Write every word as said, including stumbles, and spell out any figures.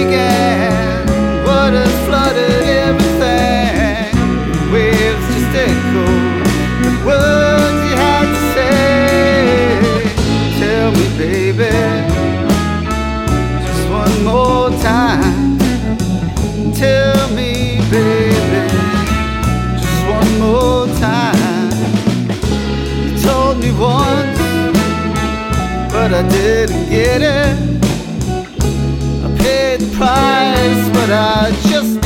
began. Waters flooded everything. The waves just echoed the words you had to say. Tell me, baby, just one more time. Tell me, baby, just one more time. You told me once, but I didn't get it. I paid the price, but I just